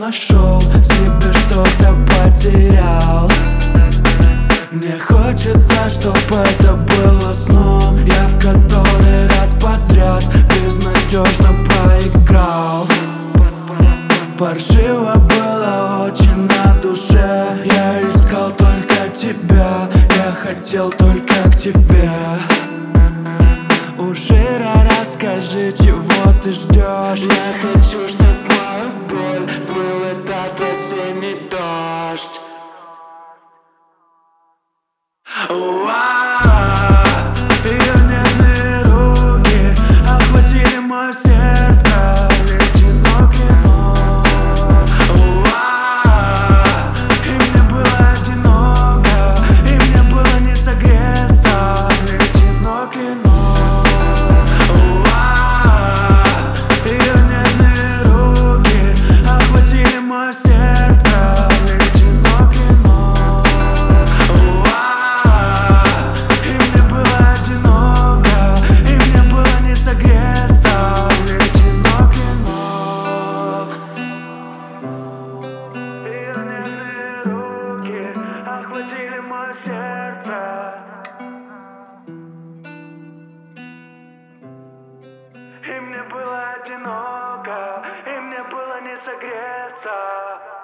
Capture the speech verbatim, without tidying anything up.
нашел в себе что-то потерял. Мне хочется, чтоб это было сном. Я в который раз подряд безнадежно проиграл. Паршиво было очень на душе. Я искал только тебя, я хотел только к тебе. Ушира, расскажи, чего ты ждешь. Я хочу, чтоб мою боль смыл этот осенний дождь. Уа, ее нежные руки охватили мое сердце ледяной клинок. Уа, и мне было одиноко, и мне было не согреться ледяной клинок. Уа, ее нежные руки охватили мое сердце ледяной клинок. Охватили мое сердце, и мне было одиноко, и мне было не согреться.